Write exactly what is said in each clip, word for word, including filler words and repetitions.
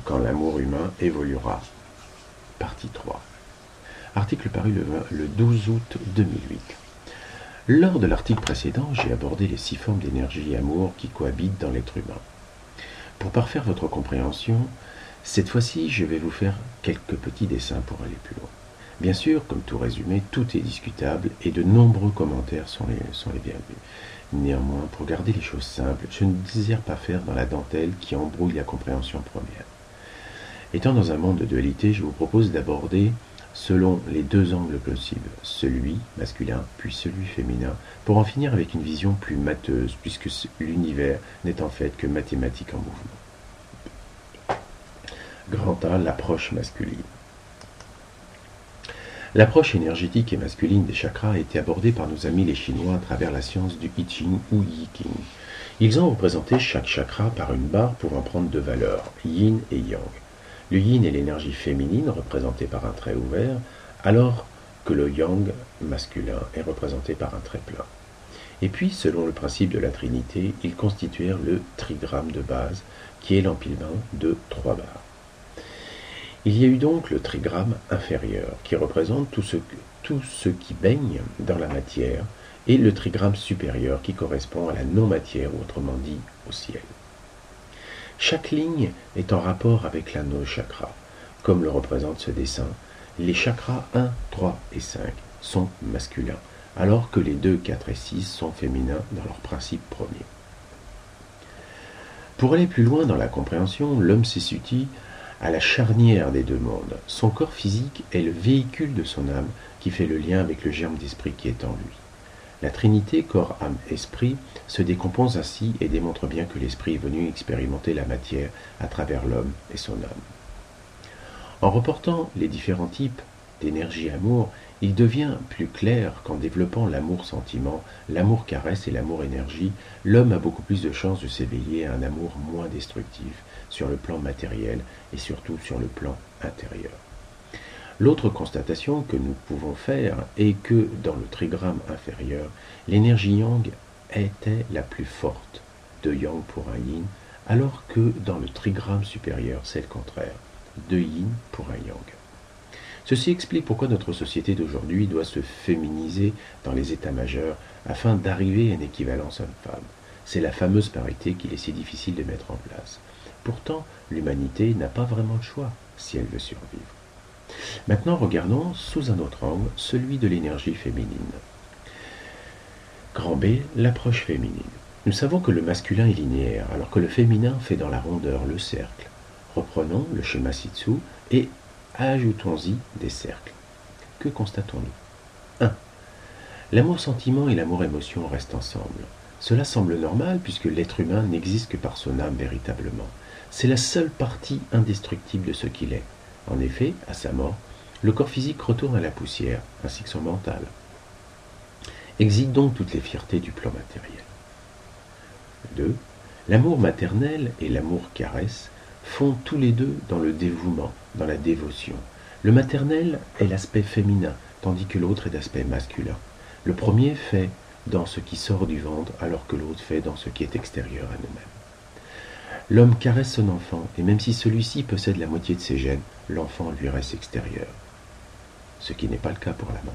quand l'amour humain évoluera. Partie trois. Article paru le, le douze août deux mille huit. Lors de l'article précédent, j'ai abordé les six formes d'énergie et amour qui cohabitent dans l'être humain. Pour parfaire votre compréhension, cette fois-ci, je vais vous faire quelques petits dessins pour aller plus loin. Bien sûr, comme tout résumé, tout est discutable et de nombreux commentaires sont les, sont les bienvenus. Néanmoins, pour garder les choses simples, je ne désire pas faire dans la dentelle qui embrouille la compréhension première. Étant dans un monde de dualité, je vous propose d'aborder selon les deux angles possibles, celui masculin puis celui féminin, pour en finir avec une vision plus mateuse, puisque l'univers n'est en fait que mathématique en mouvement. Grand A, l'approche masculine. L'approche énergétique et masculine des chakras a été abordée par nos amis les Chinois à travers la science du I Ching ou Yi King. Ils ont représenté chaque chakra par une barre pouvant prendre deux valeurs, yin et yang. Le yin est l'énergie féminine représentée par un trait ouvert, alors que le yang masculin est représenté par un trait plein. Et puis, selon le principe de la Trinité, ils constituèrent le trigramme de base, qui est l'empilement de trois barres. Il y a eu donc le trigramme inférieur, qui représente tout ce, tout ce qui baigne dans la matière, et le trigramme supérieur, qui correspond à la non-matière, ou autrement dit, au ciel. Chaque ligne est en rapport avec l'un de nos chakras. Comme le représente ce dessin, les chakras un, trois et cinq sont masculins, alors que les deux, quatre et six sont féminins dans leur principe premier. Pour aller plus loin dans la compréhension, l'homme se situe à la charnière des deux mondes. Son corps physique est le véhicule de son âme qui fait le lien avec le germe d'esprit qui est en lui. La Trinité, corps, âme, esprit, se décompose ainsi et démontre bien que l'esprit est venu expérimenter la matière à travers l'homme et son âme. En reportant les différents types d'énergie amour, il devient plus clair qu'en développant l'amour-sentiment, l'amour-caresse et l'amour-énergie, l'homme a beaucoup plus de chances de s'éveiller à un amour moins destructif sur le plan matériel et surtout sur le plan intérieur. L'autre constatation que nous pouvons faire est que dans le trigramme inférieur, l'énergie yang était la plus forte de yang pour un yin, alors que dans le trigramme supérieur, c'est le contraire, de yin pour un yang. Ceci explique pourquoi notre société d'aujourd'hui doit se féminiser dans les états majeurs afin d'arriver à une équivalence homme-femme. C'est la fameuse parité qu'il est si difficile de mettre en place. Pourtant, l'humanité n'a pas vraiment de choix si elle veut survivre. Maintenant, regardons sous un autre angle, celui de l'énergie féminine. Grand B, l'approche féminine. Nous savons que le masculin est linéaire, alors que le féminin fait dans la rondeur le cercle. Reprenons le schéma ci-dessous et ajoutons-y des cercles. Que constatons-nous? un. L'amour-sentiment et l'amour-émotion restent ensemble. Cela semble normal puisque l'être humain n'existe que par son âme véritablement. C'est la seule partie indestructible de ce qu'il est. En effet, à sa mort, le corps physique retourne à la poussière, ainsi que son mental. Exit donc toutes les fiertés du plan matériel. deux. L'amour maternel et l'amour caresse font tous les deux dans le dévouement, dans la dévotion. Le maternel est l'aspect féminin, tandis que l'autre est d'aspect masculin. Le premier fait dans ce qui sort du ventre, alors que l'autre fait dans ce qui est extérieur à nous-mêmes. L'homme caresse son enfant, et même si celui-ci possède la moitié de ses gènes, l'enfant lui reste extérieur, ce qui n'est pas le cas pour la maman.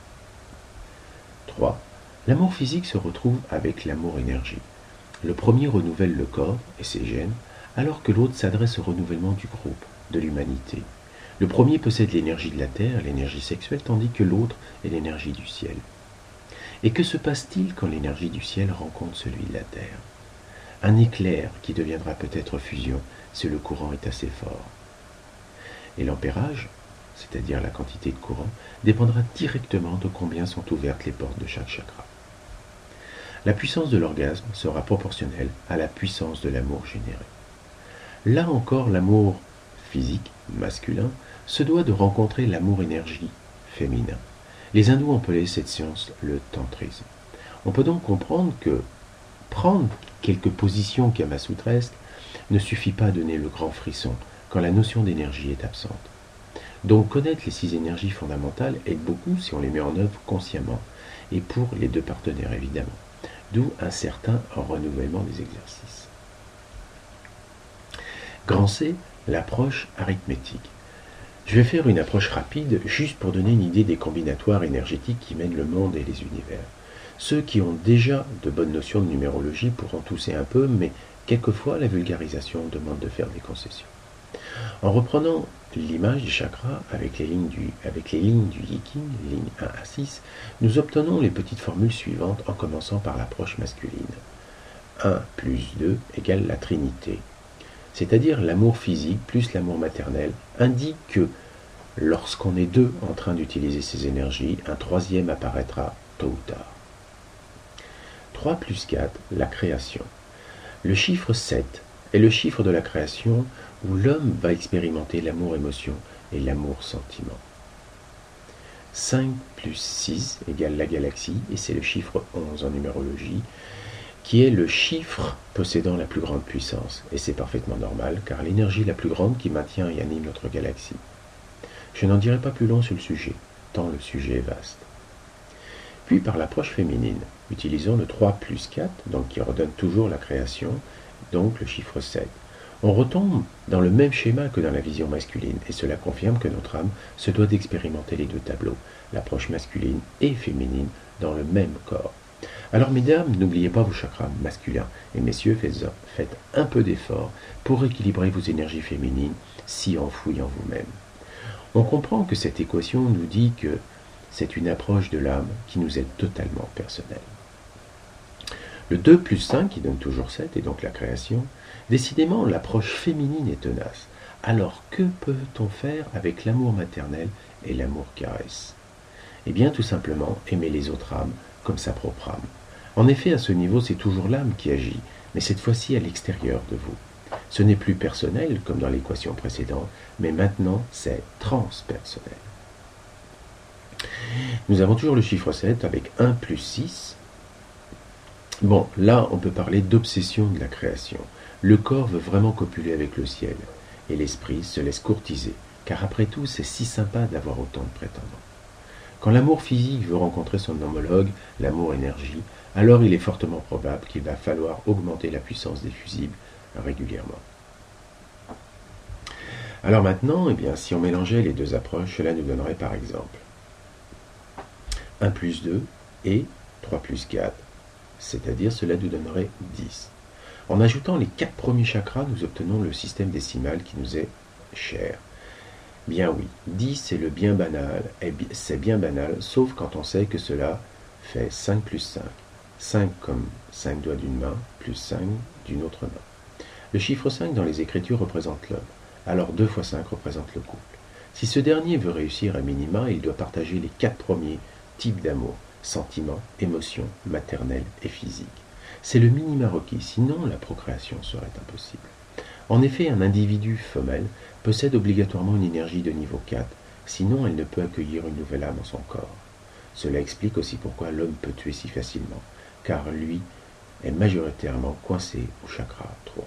trois. L'amour physique se retrouve avec l'amour-énergie. Le premier renouvelle le corps et ses gènes, alors que l'autre s'adresse au renouvellement du groupe, de l'humanité. Le premier possède l'énergie de la terre, l'énergie sexuelle, tandis que l'autre est l'énergie du ciel. Et que se passe-t-il quand l'énergie du ciel rencontre celui de la terre? Un éclair qui deviendra peut-être fusion si le courant est assez fort. Et l'ampérage, c'est-à-dire la quantité de courant, dépendra directement de combien sont ouvertes les portes de chaque chakra. La puissance de l'orgasme sera proportionnelle à la puissance de l'amour généré. Là encore, l'amour physique, masculin, se doit de rencontrer l'amour-énergie, féminin. Les hindous ont appelé cette science le tantrisme. On peut donc comprendre que prendre quelques positions kamasutresques ne suffit pas à donner le grand frisson quand la notion d'énergie est absente. Donc connaître les six énergies fondamentales aide beaucoup si on les met en œuvre consciemment, et pour les deux partenaires évidemment, d'où un certain renouvellement des exercices. Grand C, L'approche arithmétique. Je vais faire une approche rapide juste pour donner une idée des combinatoires énergétiques qui mènent le monde et les univers. Ceux qui ont déjà de bonnes notions de numérologie pourront tousser un peu, mais quelquefois la vulgarisation demande de faire des concessions. En reprenant l'image du chakra avec les lignes du, avec les lignes du Yiking, lignes un à six, nous obtenons les petites formules suivantes en commençant par l'approche masculine. un plus deux égale la trinité, c'est-à-dire l'amour physique plus l'amour maternel, indique que lorsqu'on est deux en train d'utiliser ces énergies, un troisième apparaîtra tôt ou tard. trois plus quatre, la création. Le chiffre sept est le chiffre de la création où l'homme va expérimenter l'amour-émotion et l'amour-sentiment. cinq plus six égale la galaxie, et c'est le chiffre onze en numérologie, qui est le chiffre possédant la plus grande puissance. Et c'est parfaitement normal, car l'énergie la plus grande qui maintient et anime notre galaxie. Je n'en dirai pas plus long sur le sujet, tant le sujet est vaste. Puis par l'approche féminine, utilisons le trois plus quatre, donc qui redonne toujours la création, donc le chiffre sept. On retombe dans le même schéma que dans la vision masculine, et cela confirme que notre âme se doit d'expérimenter les deux tableaux, l'approche masculine et féminine, dans le même corps. Alors mesdames, n'oubliez pas vos chakras masculins, et messieurs, faites un peu d'effort pour équilibrer vos énergies féminines si enfouies en vous-même. On comprend que cette équation nous dit que c'est une approche de l'âme qui nous est totalement personnelle. Le deux plus cinq, qui donne toujours sept, et donc la création, décidément l'approche féminine est tenace. Alors que peut-on faire avec l'amour maternel et l'amour caresse? Eh bien tout simplement aimer les autres âmes comme sa propre âme. En effet, à ce niveau, c'est toujours l'âme qui agit, mais cette fois-ci à l'extérieur de vous. Ce n'est plus personnel, comme dans l'équation précédente, mais maintenant, c'est transpersonnel. Nous avons toujours le chiffre sept avec un plus six. Bon, là, on peut parler d'obsession de la création. Le corps veut vraiment copuler avec le ciel, et l'esprit se laisse courtiser, car après tout, c'est si sympa d'avoir autant de prétendants. Quand l'amour physique veut rencontrer son homologue, l'amour énergie, alors il est fortement probable qu'il va falloir augmenter la puissance des fusibles régulièrement. Alors maintenant, eh bien, si on mélangeait les deux approches, cela nous donnerait par exemple un plus deux et trois plus quatre, c'est-à-dire cela nous donnerait dix. En ajoutant les quatre premiers chakras, nous obtenons le système décimal qui nous est cher. Bien oui, dix c'est le bien banal, c'est bien banal, sauf quand on sait que cela fait cinq plus cinq. cinq comme cinq doigts d'une main, plus cinq d'une autre main. Le chiffre cinq dans les Écritures représente l'homme, alors deux fois cinq représente le couple. Si ce dernier veut réussir à minima, il doit partager les quatre premiers types d'amour, sentiments, émotions, maternelles et physiques. C'est le minima requis, sinon la procréation serait impossible. En effet, un individu femelle possède obligatoirement une énergie de niveau quatre, sinon elle ne peut accueillir une nouvelle âme en son corps. Cela explique aussi pourquoi l'homme peut tuer si facilement, car lui est majoritairement coincé au chakra trois.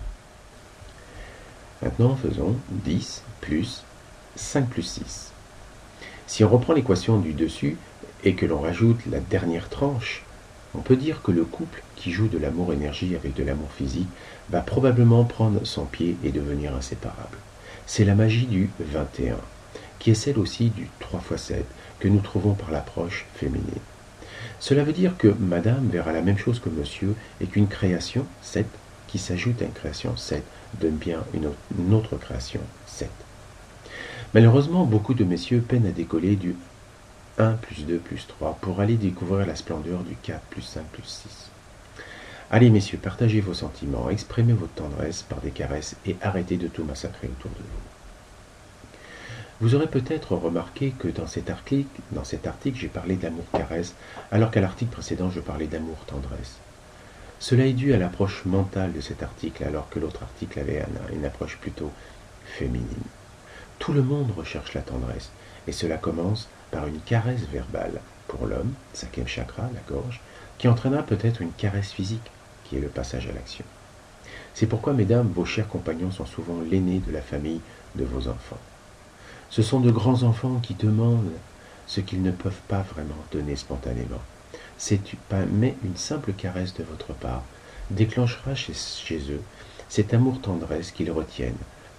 Maintenant, faisons dix plus cinq plus six. Si on reprend l'équation du dessus et que l'on rajoute la dernière tranche, on peut dire que le couple qui joue de l'amour-énergie avec de l'amour physique va probablement prendre son pied et devenir inséparable. C'est la magie du vingt et un, qui est celle aussi du trois fois sept, que nous trouvons par l'approche féminine. Cela veut dire que madame verra la même chose que monsieur et qu'une création, sept, qui s'ajoute à une création, sept, donne bien une autre, une autre création, sept. Malheureusement, beaucoup de messieurs peinent à décoller du un plus deux plus trois pour aller découvrir la splendeur du quatre plus cinq plus six. Allez messieurs, partagez vos sentiments, exprimez votre tendresse par des caresses et arrêtez de tout massacrer autour de vous. Vous aurez peut-être remarqué que dans cet article, dans cet article j'ai parlé d'amour-caresse, alors qu'à l'article précédent je parlais d'amour-tendresse. Cela est dû à l'approche mentale de cet article, alors que l'autre article avait une approche plutôt féminine. Tout le monde recherche la tendresse, et cela commence par une caresse verbale pour l'homme, cinquième chakra, la gorge, qui entraînera peut-être une caresse physique, qui est le passage à l'action. C'est pourquoi, mesdames, vos chers compagnons sont souvent l'aîné de la famille de vos enfants. Ce sont de grands enfants qui demandent ce qu'ils ne peuvent pas vraiment donner spontanément. C'est mais une simple caresse de votre part déclenchera chez, chez eux cet amour-tendresse qu'ils retiennent,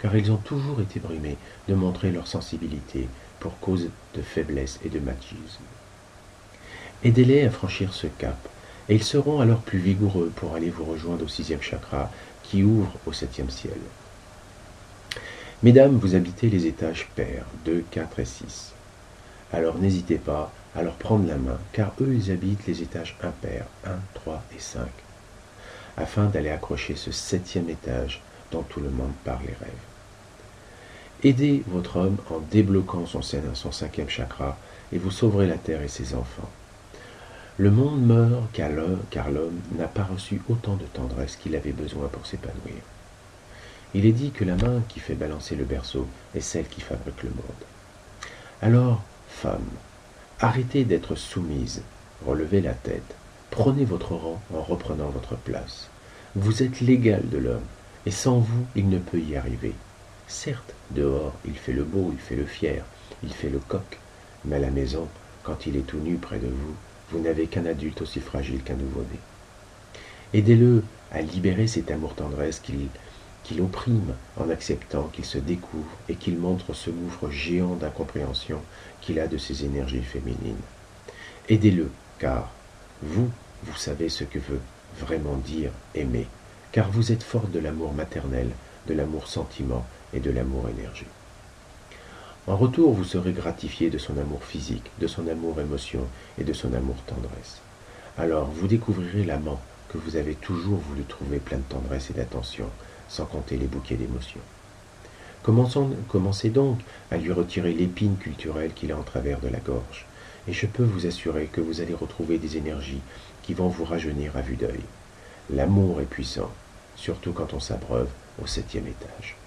car ils ont toujours été brimés de montrer leur sensibilité pour cause de faiblesse et de machisme. Aidez-les à franchir ce cap, et ils seront alors plus vigoureux pour aller vous rejoindre au sixième chakra qui ouvre au septième ciel. Mesdames, vous habitez les étages pairs, deux, quatre et six. Alors n'hésitez pas à leur prendre la main, car eux ils habitent les étages impairs, un, trois et cinq, afin d'aller accrocher ce septième étage dont tout le monde parle et rêve. Aidez votre homme en débloquant son, son cinquième chakra et vous sauverez la terre et ses enfants. Le monde meurt car l'homme n'a pas reçu autant de tendresse qu'il avait besoin pour s'épanouir. Il est dit que la main qui fait balancer le berceau est celle qui fabrique le monde. Alors, femmes, arrêtez d'être soumises, relevez la tête, prenez votre rang en reprenant votre place. Vous êtes l'égal de l'homme, et sans vous, il ne peut y arriver. Certes, dehors, il fait le beau, il fait le fier, il fait le coq, mais à la maison, quand il est tout nu près de vous, vous n'avez qu'un adulte aussi fragile qu'un nouveau-né. Aidez-le à libérer cet amour-tendresse qu'il qu'il opprime en acceptant qu'il se découvre et qu'il montre ce gouffre géant d'incompréhension qu'il a de ses énergies féminines. Aidez-le, car vous, vous savez ce que veut vraiment dire aimer, car vous êtes forte de l'amour maternel, de l'amour sentiment et de l'amour énergie. En retour, vous serez gratifié de son amour physique, de son amour émotion et de son amour tendresse. Alors vous découvrirez l'amant que vous avez toujours voulu trouver plein de tendresse et d'attention, sans compter les bouquets d'émotions. Commençons, commencez donc à lui retirer l'épine culturelle qu'il a en travers de la gorge, et je peux vous assurer que vous allez retrouver des énergies qui vont vous rajeunir à vue d'œil. L'amour est puissant, surtout quand on s'abreuve au septième étage.